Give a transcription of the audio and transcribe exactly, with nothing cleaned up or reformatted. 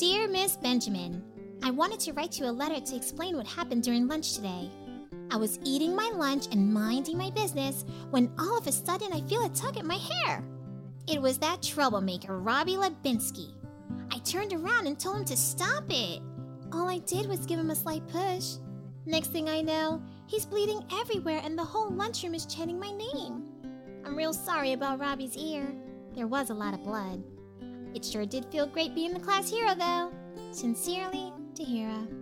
Dear Miss Benjamin, I wanted to write you a letter to explain what happened during lunch today. I was eating my lunch and minding my business when all of a sudden I feel a tug at my hair. It was that troublemaker, Robbie Lebinsky. I turned around and told him to stop it. All I did was give him a slight push. Next thing I know, he's bleeding everywhere and the whole lunchroom is chanting my name. I'm real sorry about Robbie's ear. There was a lot of blood. It sure did feel great being the class hero, though. Sincerely, Tahira.